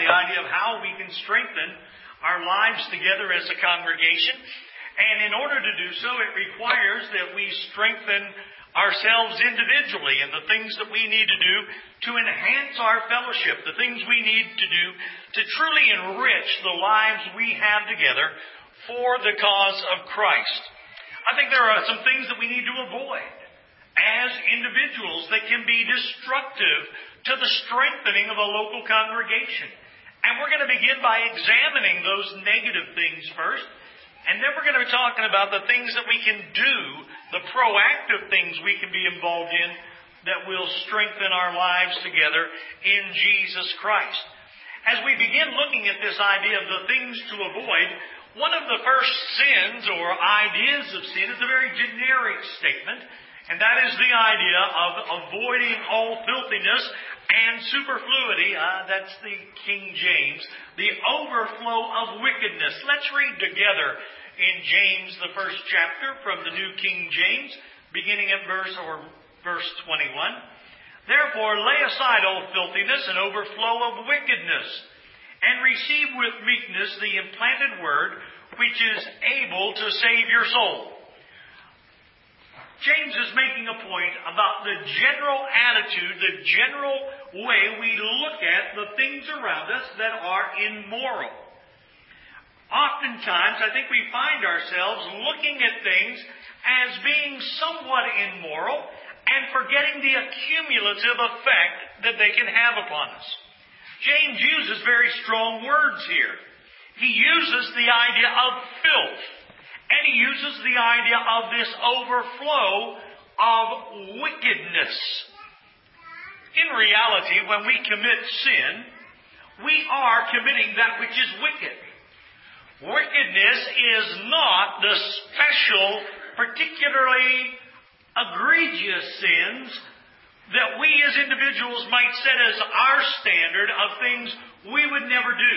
the idea of how we can strengthen our lives together as a congregation. And in order to do so, it requires that we strengthen ourselves individually in the things that we need to do to enhance our fellowship, the things we need to do to truly enrich the lives we have together for the cause of Christ. I think there are some things that we need to avoid as individuals that can be destructive to the strengthening of a local congregation. And we're going to begin by examining those negative things first. And then we're going to be talking about the things that we can do, the proactive things we can be involved in that will strengthen our lives together in Jesus Christ. As we begin looking at this idea of the things to avoid, one of the first sins or ideas of sin is a very generic statement, and that is the idea of avoiding all filthiness and superfluity. That's the King James. The overflow of wickedness. Let's read together in James, the first chapter, from the New King James, beginning at verse 21. Therefore, lay aside all filthiness and overflow of wickedness, and receive with meekness the implanted word, which is able to save your soul. James is making a point about the general attitude, the general way we look at the things around us that are immoral. Oftentimes, I think we find ourselves looking at things as being somewhat immoral and forgetting the accumulative effect that they can have upon us. James uses very strong words here. He uses the idea of filth. And he uses the idea of this overflow of wickedness. In reality, when we commit sin, we are committing that which is wicked. Wickedness is not the special, particularly egregious sins that we as individuals might set as our standard of things we would never do.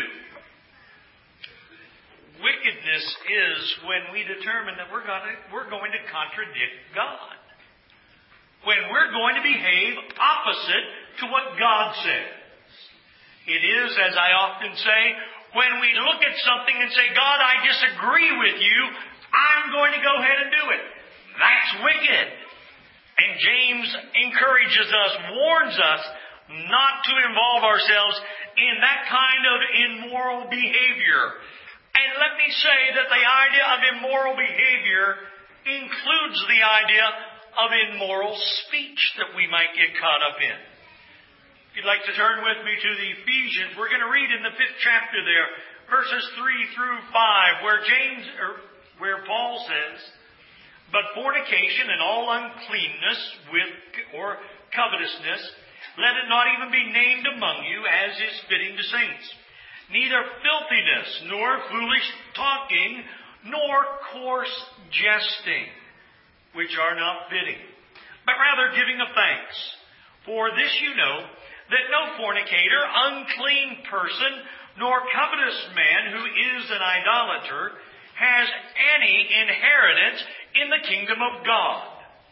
Wickedness is when we determine that we're going to contradict God. When we're going to behave opposite to what God says. It is, as I often say, when we look at something and say, God, I disagree with you, I'm going to go ahead and do it. That's wicked. And James encourages us, warns us, not to involve ourselves in that kind of immoral behavior. And let me say that the idea of immoral behavior includes the idea of immoral speech that we might get caught up in. If you'd like to turn with me to the Ephesians, we're going to read in the 5th chapter there, verses 3 through 5, where Paul says, "But fornication and all uncleanness or covetousness, let it not even be named among you, as is fitting to saints. Neither filthiness, nor foolish talking, nor coarse jesting, which are not fitting, but rather giving of thanks. For this you know, that no fornicator, unclean person, nor covetous man who is an idolater has any inheritance in the kingdom of God."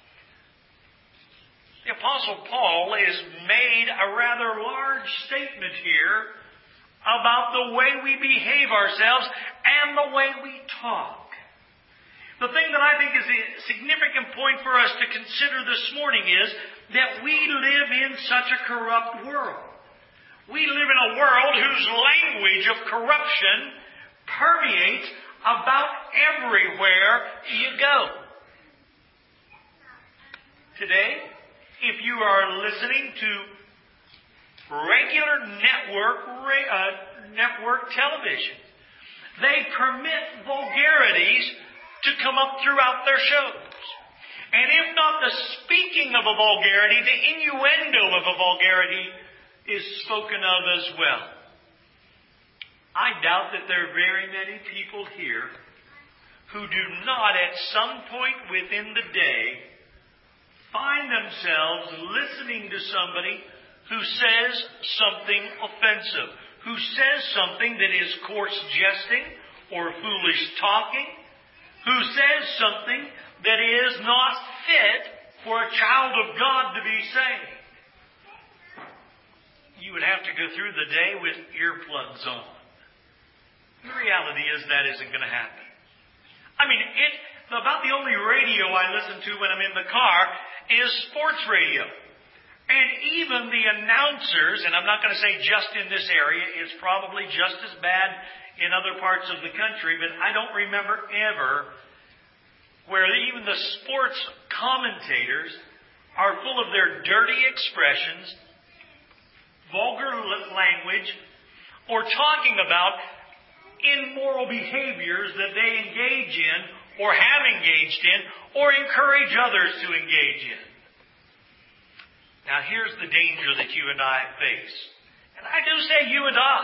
The Apostle Paul has made a rather large statement here about the way we behave ourselves and the way we talk. The thing that I think is a significant point for us to consider this morning is that we live in such a corrupt world. We live in a world whose language of corruption permeates about everywhere you go. Today, if you are listening to regular network television, they permit vulgarities to come up throughout their shows. And if not the speaking of a vulgarity, the innuendo of a vulgarity is spoken of as well. I doubt that there are very many people here who do not at some point within the day find themselves listening to somebody who says something offensive, who says something that is coarse jesting or foolish talking, who says something that is not fit for a child of God to be saying. you would have to go through the day with earplugs on. The reality is that isn't going to happen. I mean, about the only radio I listen to when I'm in the car is sports radio. And even the announcers, and I'm not going to say just in this area, it's probably just as bad in other parts of the country, but I don't remember ever where even the sports commentators are full of their dirty expressions, vulgar language, or talking about immoral behaviors that they engage in, or have engaged in, or encourage others to engage in. Now here's the danger that you and I face. And I do say you and I.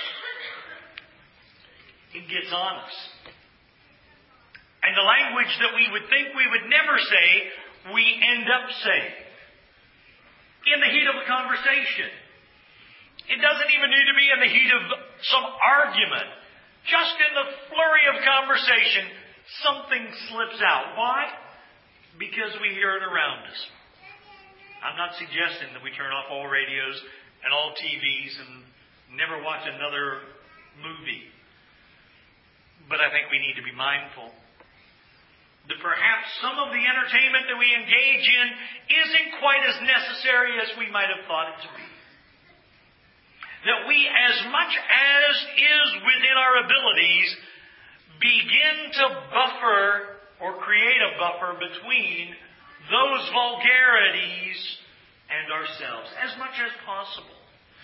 It gets on us. And the language that we would think we would never say, we end up saying. In the heat of a conversation. It doesn't even need to be in the heat of some argument. Just in the flurry of conversation, something slips out. Why? Because we hear it around us. I'm not suggesting that we turn off all radios and all TVs and never watch another movie. But I think we need to be mindful that perhaps some of the entertainment that we engage in isn't quite as necessary as we might have thought it to be. That we, as much as is within our abilities, begin to buffer or create a buffer between those vulgarities and ourselves, as much as possible.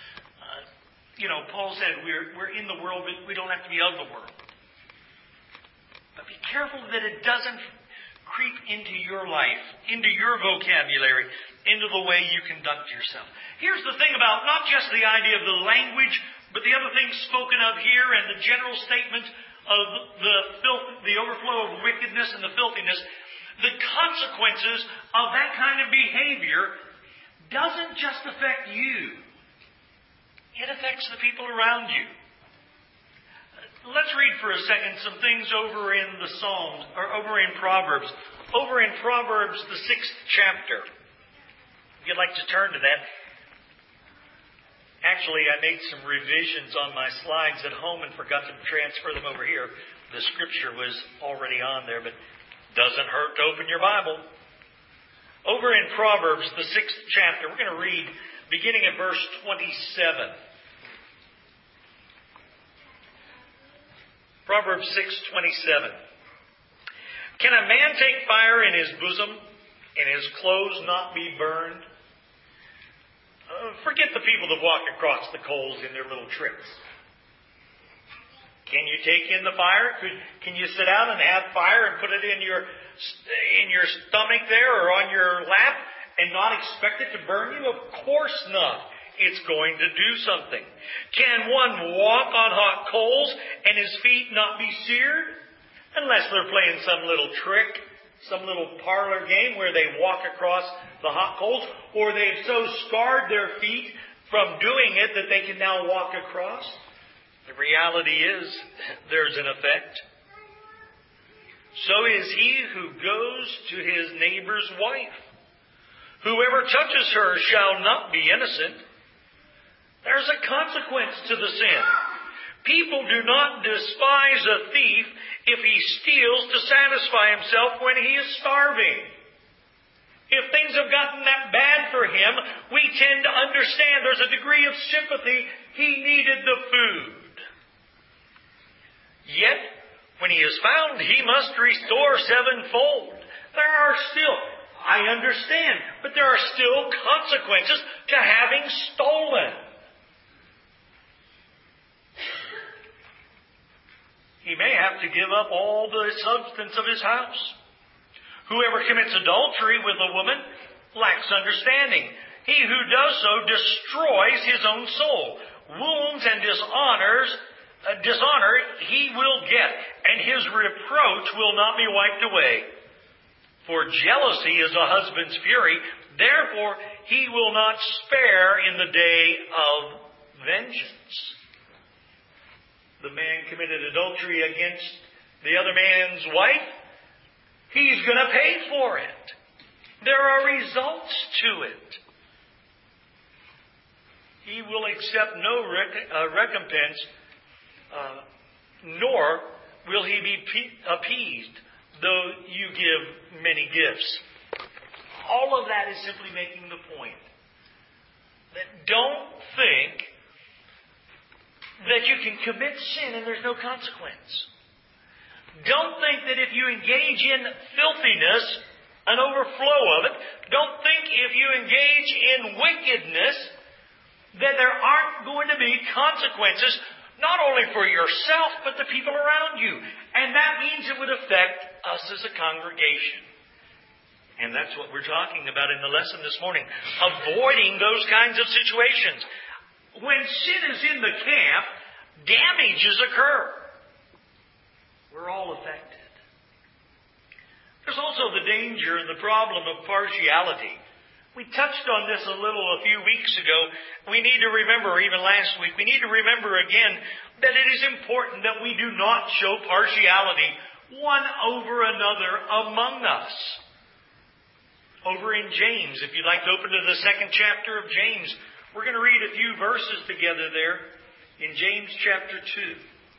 Paul said we're in the world, but we don't have to be of the world. But be careful that it doesn't creep into your life, into your vocabulary, into the way you conduct yourself. Here's the thing about not just the idea of the language, but the other things spoken of here and the general statement of the filth, the overflow of wickedness and the filthiness. The consequences of that kind of behavior doesn't just affect you. It affects the people around you. Let's read for a second some things over in the Psalms, or over in Proverbs. Over in Proverbs, the 6th chapter. If you'd like to turn to that. Actually, I made some revisions on my slides at home and forgot to transfer them over here. The scripture was already on there, but doesn't hurt to open your Bible. Over in Proverbs, the 6th chapter, we're going to read beginning at verse 27. Proverbs 6:27. Can a man take fire in his bosom and his clothes not be burned? Forget the people that walk across the coals in their little trips. Can you take in the fire? Can you sit down and have fire and put it in your stomach there or on your lap and not expect it to burn you? Of course not. It's going to do something. Can one walk on hot coals and his feet not be seared? Unless they're playing some little trick, some little parlor game where they walk across the hot coals, or they've so scarred their feet from doing it that they can now walk across. The reality is, there's an effect. So is he who goes to his neighbor's wife. Whoever touches her shall not be innocent. There's a consequence to the sin. People do not despise a thief if he steals to satisfy himself when he is starving. If things have gotten that bad for him, we tend to understand there's a degree of sympathy. He needed the food. Yet, when he is found, he must restore sevenfold. There are still, I understand, but there are still consequences to having stolen. He may have to give up all the substance of his house. Whoever commits adultery with a woman lacks understanding. He who does so destroys his own soul. Wounds and dishonor he will get, and his reproach will not be wiped away. For jealousy is a husband's fury, therefore he will not spare in the day of vengeance. The man committed adultery against the other man's wife. He's going to pay for it. There are results to it. He will accept no recompense, nor will He be appeased, though you give many gifts. All of that is simply making the point that don't think that you can commit sin and there's no consequence. Don't think that if you engage in filthiness, an overflow of it, don't think if you engage in wickedness that there aren't going to be consequences, not only for yourself, but the people around you. And that means it would affect us as a congregation. And that's what we're talking about in the lesson this morning. Avoiding those kinds of situations. When sin is in the camp, damages occur. We're all affected. There's also the danger and the problem of partiality. We touched on this a little a few weeks ago. We need to remember, even last week, we need to remember again that it is important that we do not show partiality one over another among us. Over in James, if you'd like to open to the 2nd chapter of James, we're going to read a few verses together there in James chapter 2.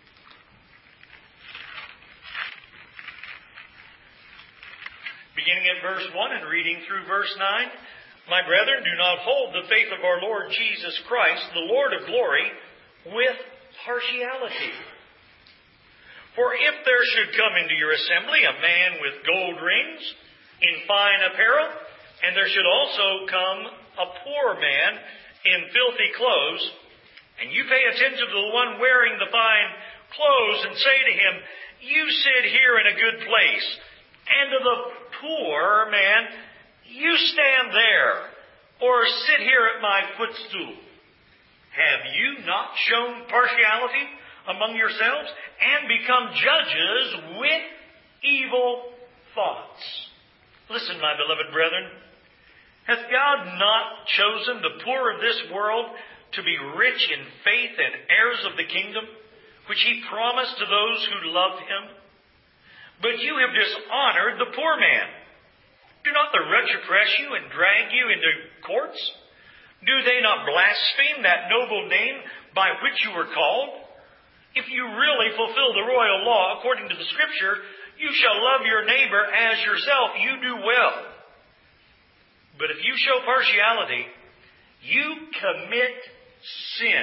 Beginning at verse 1 and reading through verse 9. My brethren, do not hold the faith of our Lord Jesus Christ, the Lord of glory, with partiality. For if there should come into your assembly a man with gold rings in fine apparel, and there should also come a poor man in filthy clothes, and you pay attention to the one wearing the fine clothes and say to him, you sit here in a good place, and to the poor man, you stand there, or sit here at my footstool. Have you not shown partiality among yourselves, and become judges with evil thoughts? Listen, my beloved brethren, hath God not chosen the poor of this world to be rich in faith and heirs of the kingdom, which He promised to those who love Him? But you have dishonored the poor man. Do not the rich oppress you and drag you into courts? Do they not blaspheme that noble name by which you were called? If you really fulfill the royal law according to the Scripture, you shall love your neighbor as yourself. You do well. But if you show partiality, you commit sin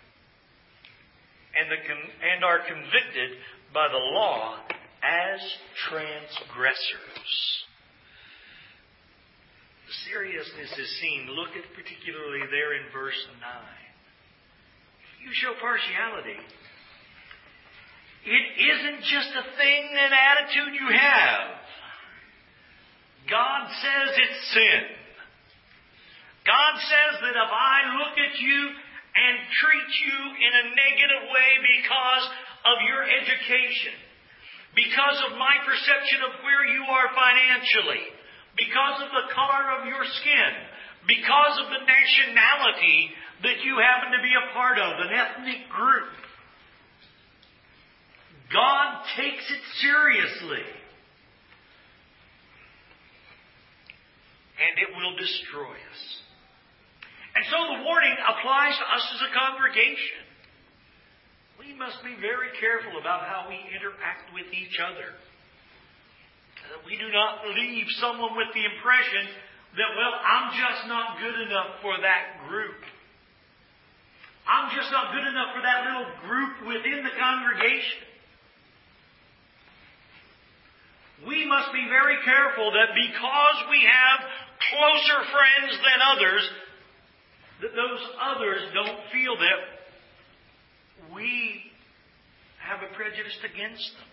and are convicted by the law as transgressors. The seriousness is seen. Look at particularly there in verse 9. If you show partiality, it isn't just a thing, an attitude you have. God says it's sin. God says that if I look at you and treat you in a negative way because of your education, because of my perception of where you are financially, because of the color of your skin, because of the nationality that you happen to be a part of, an ethnic group, God takes it seriously. And it will destroy us. And so the warning applies to us as a congregation. We must be very careful about how we interact with each other. We do not leave someone with the impression that, well, I'm just not good enough for that group. I'm just not good enough for that little group within the congregation. We must be very careful that because we have closer friends than others, that those others don't feel that we have a prejudice against them.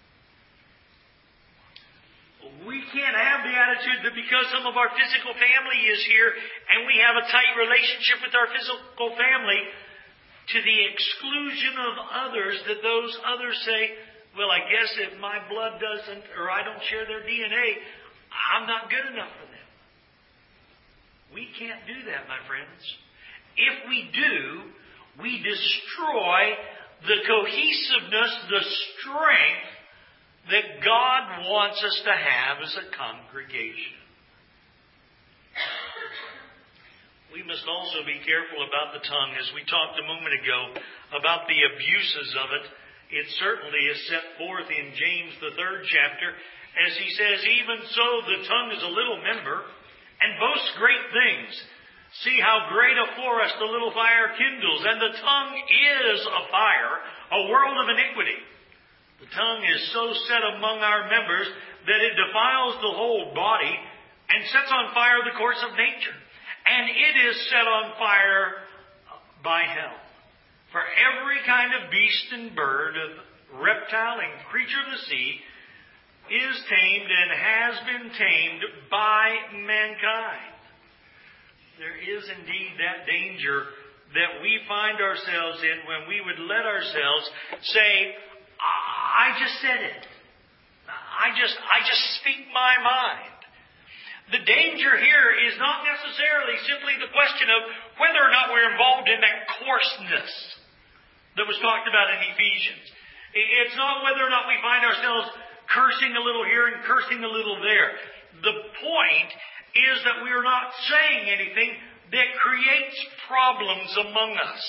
We can't have the attitude that because some of our physical family is here and we have a tight relationship with our physical family, to the exclusion of others, that those others say, well, I guess if my blood doesn't, or I don't share their DNA, I'm not good enough for them. We can't do that, my friends. If we do, we destroy the cohesiveness, the strength that God wants us to have as a congregation. We must also be careful about the tongue, as we talked a moment ago about the abuses of it. It certainly is set forth in James, the 3rd chapter, as he says, even so the tongue is a little member, and boasts great things. See how great a forest the little fire kindles, and the tongue is a fire, a world of iniquity. The tongue is so set among our members that it defiles the whole body, and sets on fire the course of nature. And it is set on fire by hell. For every kind of beast and bird, of reptile and creature of the sea, is tamed and has been tamed by mankind. There is indeed that danger that we find ourselves in when we would let ourselves say, I just said it. I just speak my mind. The danger here is not necessarily simply the question of whether or not we're involved in that coarseness that was talked about in Ephesians. It's not whether or not we find ourselves cursing a little here and cursing a little there. The point is that we are not saying anything that creates problems among us.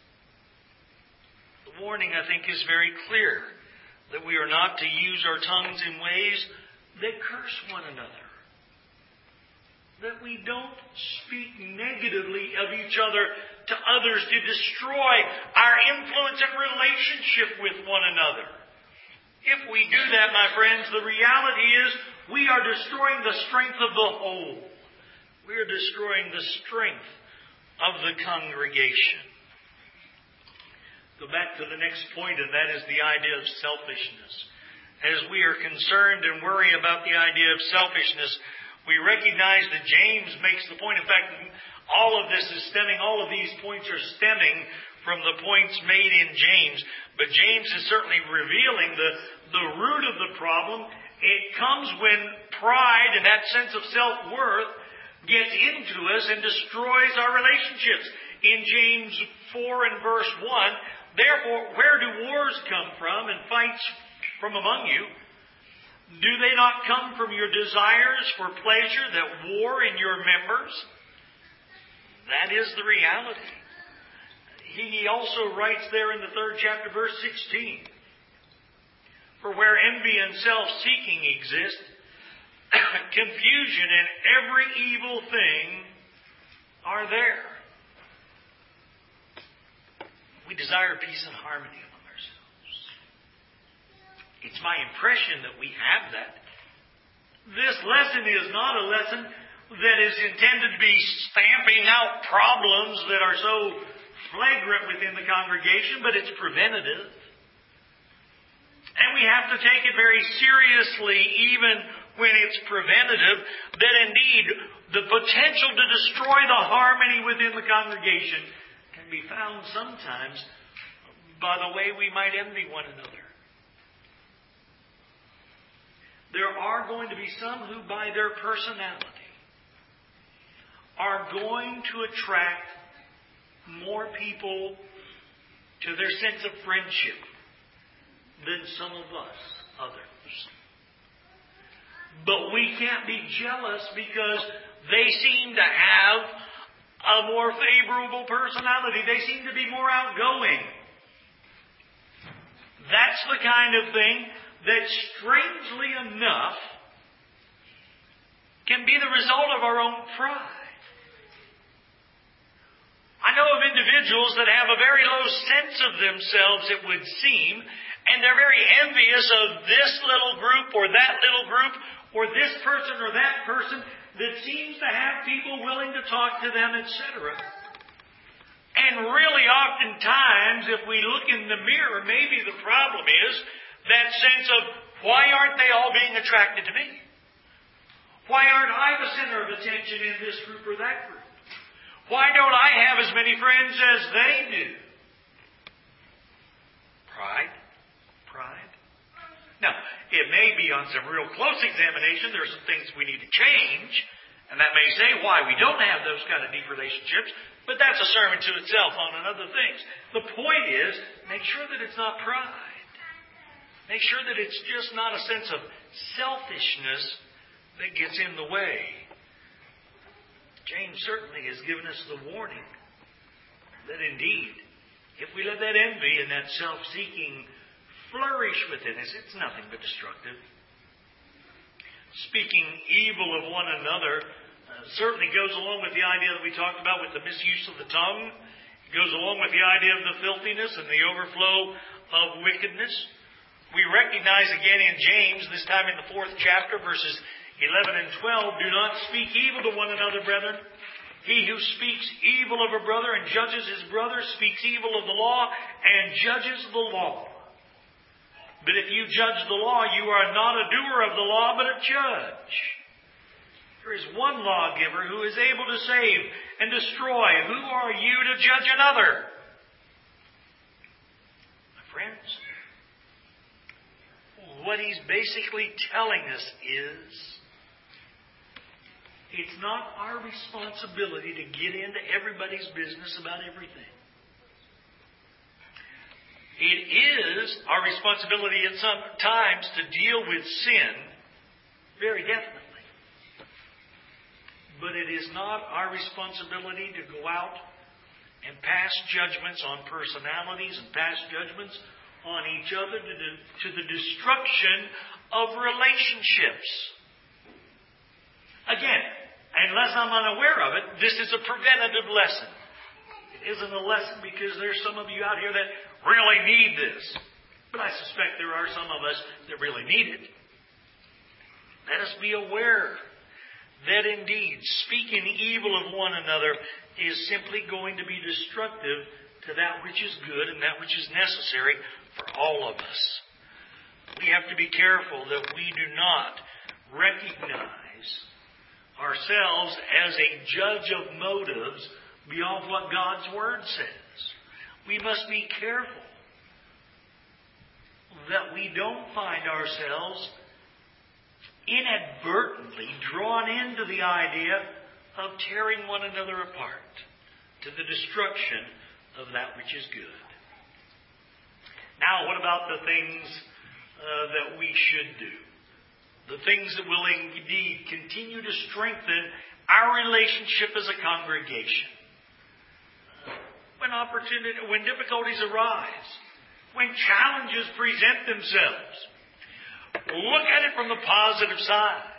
The warning, I think, is very clear that we are not to use our tongues in ways that curse one another. That we don't speak negatively of each other to others to destroy our influence and relationship with one another. If we do that, my friends, the reality is we are destroying the strength of the whole. We are destroying the strength of the congregation. Go back to the next point, and that is the idea of selfishness. As we are concerned and worry about the idea of selfishness, we recognize that James makes the point. In fact, all of these points are stemming from the points made in James. But James is certainly revealing the root of the problem. It comes when pride and that sense of self-worth gets into us and destroys our relationships. In James 4 and verse 1, therefore, where do wars come from and fights from among you? Do they not come from your desires for pleasure that war in your members? That is the reality. He also writes there in the 3rd chapter, verse 16, for where envy and self-seeking exist, confusion and every evil thing are there. We desire peace and harmony among ourselves. It's my impression that we have that. This lesson is not a lesson that is intended to be stamping out problems that are so flagrant within the congregation, but it's preventative. And we have to take it very seriously, even when it's preventative, that indeed the potential to destroy the harmony within the congregation can be found sometimes by the way we might envy one another. There are going to be some who, by their personality, are going to attract more people to their sense of friendship than some of us others. But we can't be jealous because they seem to have a more favorable personality. They seem to be more outgoing. That's the kind of thing that, strangely enough, can be the result of our own pride. I know of individuals that have a very low sense of themselves, it would seem, and they're very envious of this little group or that little group or this person or that person that seems to have people willing to talk to them, etc. And really oftentimes, if we look in the mirror, maybe the problem is that sense of, why aren't they all being attracted to me? Why aren't I the center of attention in this group or that group? Why don't I have as many friends as they do? Pride. Now, it may be on some real close examination, there are some things we need to change, and that may say why we don't have those kind of deep relationships, but that's a sermon to itself on other things. The point is, make sure that it's not pride. Make sure that it's just not a sense of selfishness that gets in the way. James certainly has given us the warning that indeed, if we let that envy and that self-seeking flourish within us, it's nothing but destructive. Speaking evil of one another certainly goes along with the idea that we talked about with the misuse of the tongue. It goes along with the idea of the filthiness and the overflow of wickedness. We recognize again in James, this time in the 4th chapter, verses 11 and 12, do not speak evil to one another, brethren. He who speaks evil of a brother and judges his brother speaks evil of the law and judges the law. But if you judge the law, you are not a doer of the law, but a judge. There is one lawgiver who is able to save and destroy. Who are you to judge another? My friends, what he's basically telling us is, it's not our responsibility to get into everybody's business about everything. It is our responsibility at some times to deal with sin, very definitely. But it is not our responsibility to go out and pass judgments on personalities and pass judgments on each other to the destruction of relationships. Again, unless I'm unaware of it, this is a preventative lesson. It isn't a lesson because there's some of you out here that really need this. But I suspect there are some of us that really need it. Let us be aware that indeed speaking evil of one another is simply going to be destructive to that which is good and that which is necessary for all of us. We have to be careful that we do not recognize ourselves as a judge of motives beyond what God's Word says. We must be careful that we don't find ourselves inadvertently drawn into the idea of tearing one another apart to the destruction of that which is good. Now, what about the things that we should do? The things that will indeed continue to strengthen our relationship as a congregation. When difficulties arise, when challenges present themselves, look at it from the positive side.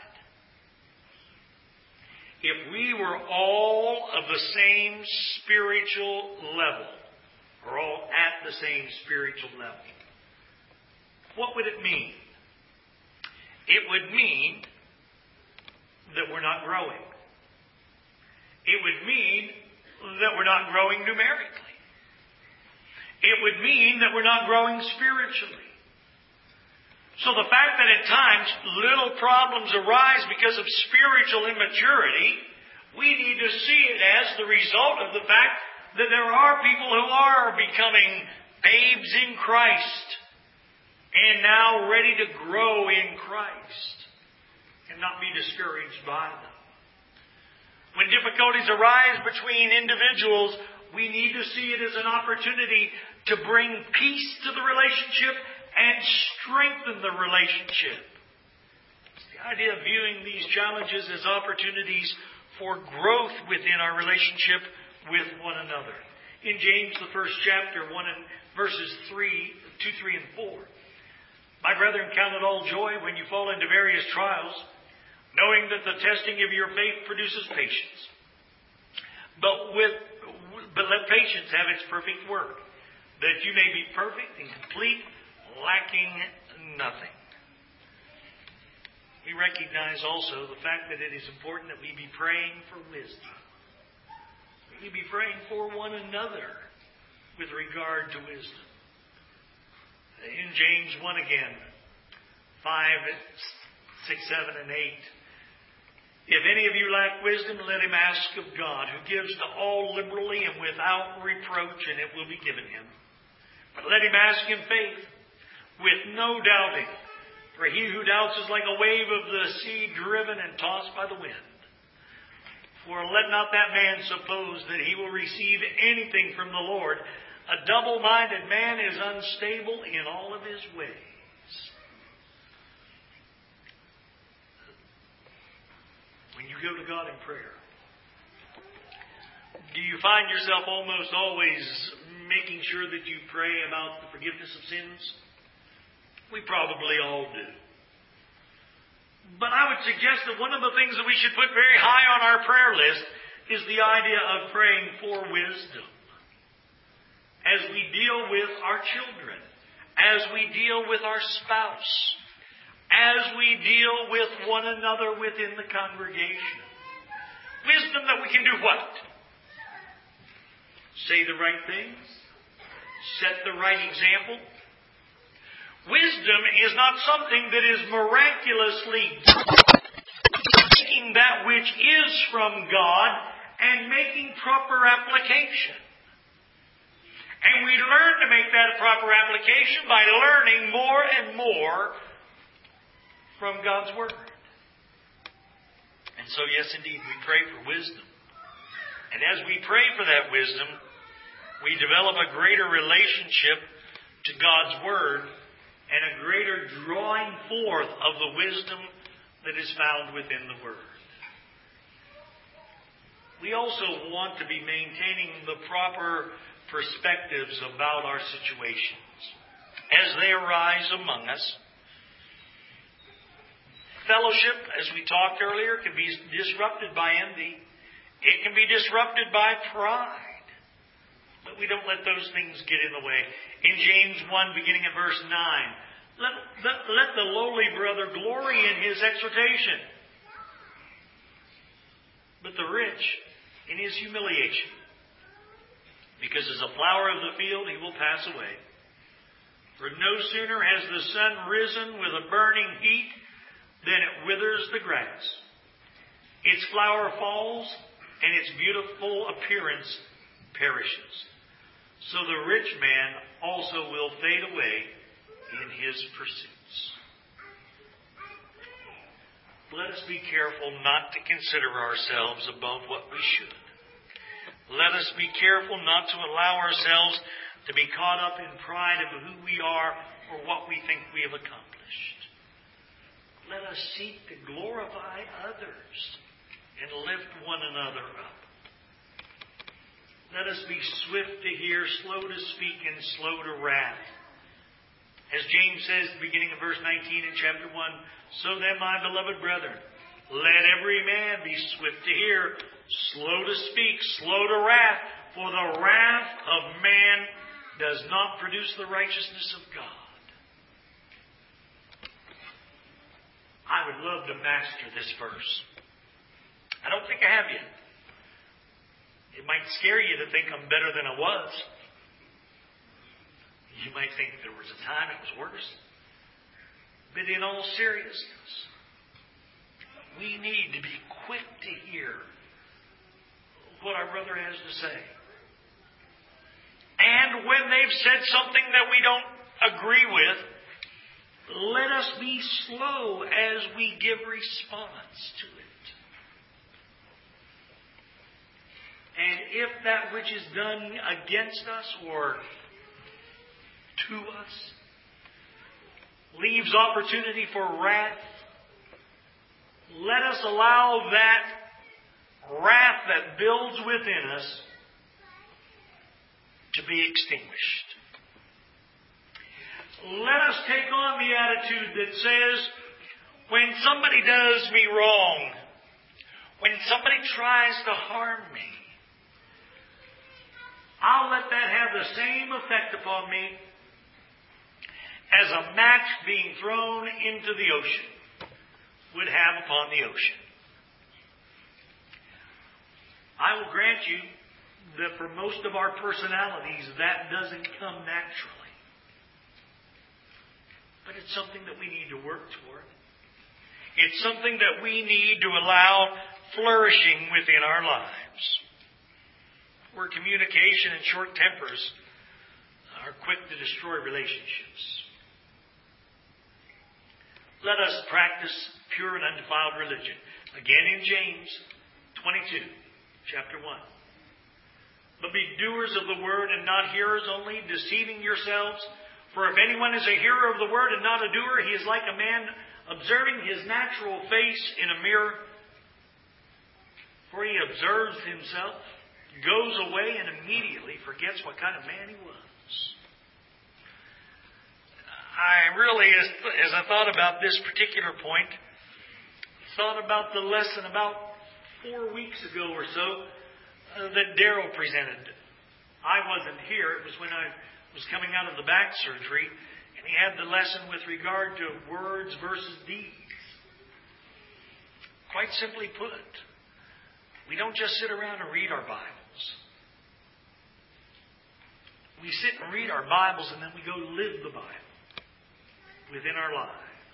If we were all of the same spiritual level, or all at the same spiritual level, what would it mean? It would mean that we're not growing. It would mean that we're not growing numerically. It would mean that we're not growing spiritually. So the fact that at times little problems arise because of spiritual immaturity, we need to see it as the result of the fact that there are people who are becoming babes in Christ and now ready to grow in Christ and not be discouraged by them. When difficulties arise between individuals, we need to see it as an opportunity to bring peace to the relationship and strengthen the relationship. It's the idea of viewing these challenges as opportunities for growth within our relationship with one another. In James, the 1st chapter, 1 and verses 2, 3, and 4. My brethren, count it all joy when you fall into various trials, knowing that the testing of your faith produces patience. But let patience have its perfect work, that you may be perfect and complete, lacking nothing. We recognize also the fact that it is important that we be praying for wisdom. We be praying for one another with regard to wisdom. In James 1 again, 5, 6, 7, and 8. If any of you lack wisdom, let him ask of God, who gives to all liberally and without reproach, and it will be given him. But let him ask in faith, with no doubting. For he who doubts is like a wave of the sea driven and tossed by the wind. For let not that man suppose that he will receive anything from the Lord. A double-minded man is unstable in all of his ways. When you go to God in prayer, Do you find yourself almost always making sure that you pray about the forgiveness of sins? We probably all do. But I would suggest that one of the things that we should put very high on our prayer list is the idea of praying for wisdom. As we deal with our children, as we deal with our spouse, as we deal with one another within the congregation. Wisdom that we can do what? Say the right things. Set the right example. Wisdom is not something that is miraculously taking that which is from God and making proper application. And we learn to make that proper application by learning more and more from God's Word. And so, yes, indeed, we pray for wisdom. And as we pray for that wisdom, we develop a greater relationship to God's Word and a greater drawing forth of the wisdom that is found within the Word. We also want to be maintaining the proper perspectives about our situations as they arise among us. Fellowship, as we talked earlier, can be disrupted by envy. It can be disrupted by pride. But we don't let those things get in the way. In James 1, beginning at verse 9, let the lowly brother glory in his exhortation, but the rich in his humiliation. Because as a flower of the field he will pass away. For no sooner has the sun risen with a burning heat than it withers the grass. Its flower falls, and its beautiful appearance perishes. So the rich man also will fade away in his pursuits. Let us be careful not to consider ourselves above what we should. Let us be careful not to allow ourselves to be caught up in pride of who we are or what we think we have accomplished. Let us seek to glorify others and lift one another up. Let us be swift to hear, slow to speak, and slow to wrath. As James says, beginning of verse 19 in chapter 1, so then, my beloved brethren, let every man be swift to hear, slow to speak, slow to wrath, for the wrath of man does not produce the righteousness of God. I would love to master this verse. I don't think I have yet. It might scare you to think I'm better than I was. You might think there was a time it was worse. But in all seriousness, we need to be quick to hear what our brother has to say. And when they've said something that we don't agree with, let us be slow as we give response to it. And if that which is done against us or to us leaves opportunity for wrath, let us allow that wrath that builds within us to be extinguished. Let us take on the attitude that says, when somebody does me wrong, when somebody tries to harm me, I'll let that have the same effect upon me as a match being thrown into the ocean would have upon the ocean. I will grant you that for most of our personalities, that doesn't come naturally. But it's something that we need to work toward. It's something that we need to allow flourishing within our lives. Where communication and short tempers are quick to destroy relationships. Let us practice pure and undefiled religion. Again in James 22, chapter 1. But be doers of the word and not hearers only, deceiving yourselves. For if anyone is a hearer of the word and not a doer, he is like a man observing his natural face in a mirror. For he observes himself goes away and immediately forgets what kind of man he was. I really, as I thought about this particular point, thought about the lesson about 4 weeks ago or so that Darrell presented. I wasn't here. It was when I was coming out of the back surgery, and he had the lesson with regard to words versus deeds. Quite simply put, we don't just sit around and read our Bibles. We sit and read our Bibles and then we go live the Bible within our lives.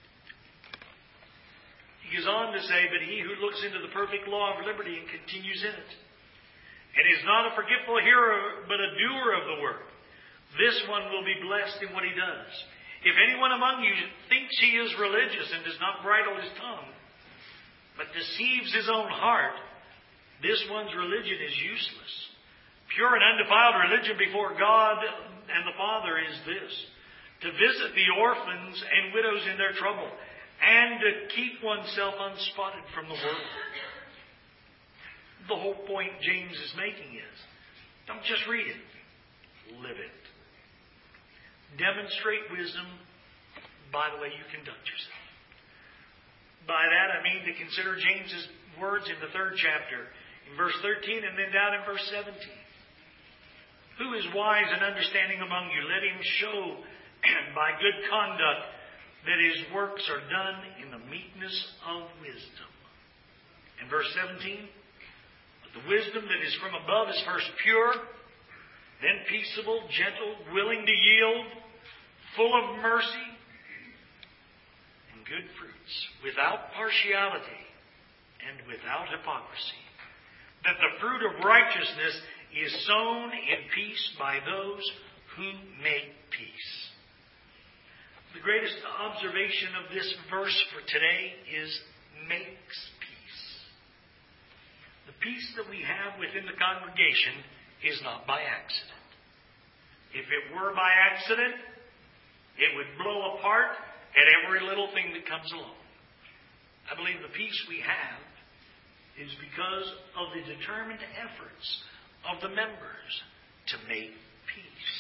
He goes on to say, but he who looks into the perfect law of liberty and continues in it, and is not a forgetful hearer, but a doer of the word, this one will be blessed in what he does. If anyone among you thinks he is religious and does not bridle his tongue, but deceives his own heart, this one's religion is useless. Pure and undefiled religion before God and the Father is this: to visit the orphans and widows in their trouble, and to keep oneself unspotted from the world. The whole point James is making is, don't just read it, live it. Demonstrate wisdom by the way you conduct yourself. By that I mean to consider James's words in the 3rd chapter, in verse 13 and then down in verse 17. Who is wise and understanding among you? Let him show by good conduct that his works are done in the meekness of wisdom. In verse 17, but the wisdom that is from above is first pure, then peaceable, gentle, willing to yield, full of mercy and good fruits, without partiality and without hypocrisy, that the fruit of righteousness is sown in peace by those who make peace. The greatest observation of this verse for today is makes peace. The peace that we have within the congregation is not by accident. If it were by accident, it would blow apart at every little thing that comes along. I believe the peace we have is because of the determined efforts of the members to make peace.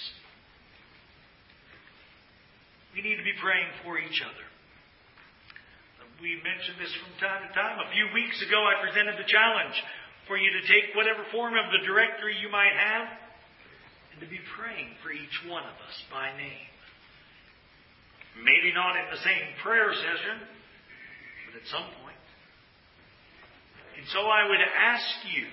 We need to be praying for each other. We mentioned this from time to time. A few weeks ago, I presented the challenge for you to take whatever form of the directory you might have and to be praying for each one of us by name. Maybe not in the same prayer session, but at some point. And so I would ask you,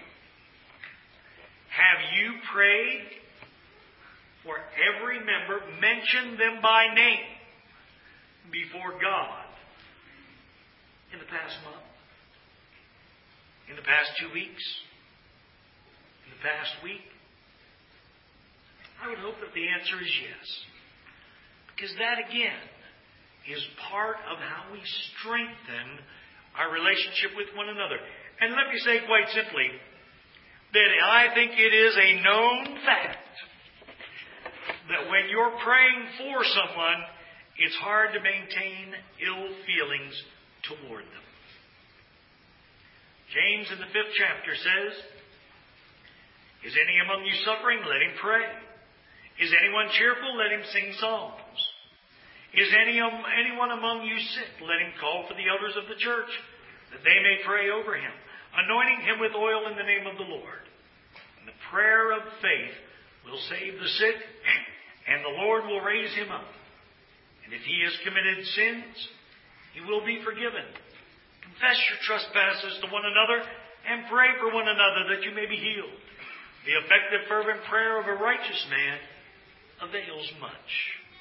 have you prayed for every member, mention them by name before God in the past month, in the past 2 weeks, in the past week? I would hope that the answer is yes. Because that, again, is part of how we strengthen our relationship with one another. And let me say quite simply that I think it is a known fact that when you're praying for someone, it's hard to maintain ill feelings toward them. James in the 5th chapter says, is any among you suffering? Let him pray. Is anyone cheerful? Let him sing psalms. Is anyone among you sick? Let him call for the elders of the church, that they may pray over him, anointing him with oil in the name of the Lord. And the prayer of faith will save the sick, and the Lord will raise him up. And if he has committed sins, he will be forgiven. Confess your trespasses to one another, and pray for one another that you may be healed. The effective fervent prayer of a righteous man avails much.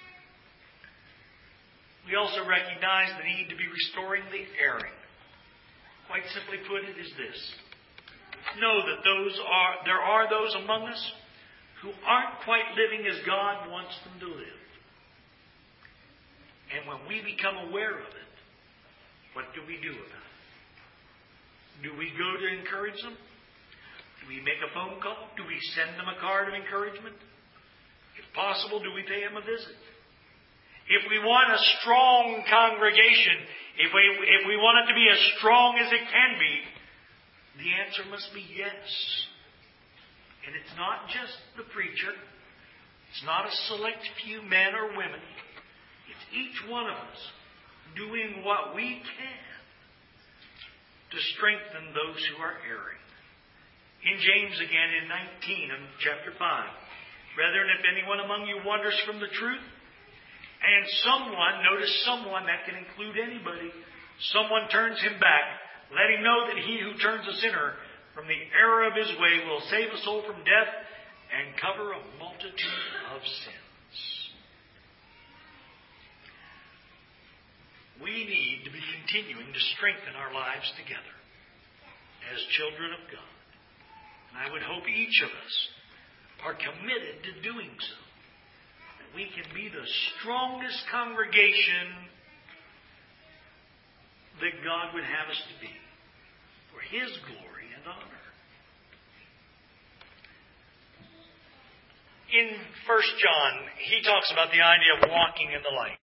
We also recognize the need to be restoring the erring. Quite simply put, it is this: know that there are those among us who aren't quite living as God wants them to live. And when we become aware of it, what do we do about it? Do we go to encourage them? Do we make a phone call? Do we send them a card of encouragement? If possible, do we pay them a visit? If we want a strong congregation, if we want it to be as strong as it can be, the answer must be yes. And it's not just the preacher. It's not a select few men or women. It's each one of us doing what we can to strengthen those who are erring. In James again in 19 of chapter 5. Brethren, if anyone among you wanders from the truth, and someone, notice someone, that can include anybody, someone turns him back, let him know that he who turns a sinner from the error of his way will save a soul from death and cover a multitude of sins. We need to be continuing to strengthen our lives together as children of God. And I would hope each of us are committed to doing so. That we can be the strongest congregation that God would have us to be for His glory and honor. In 1 John, he talks about the idea of walking in the light.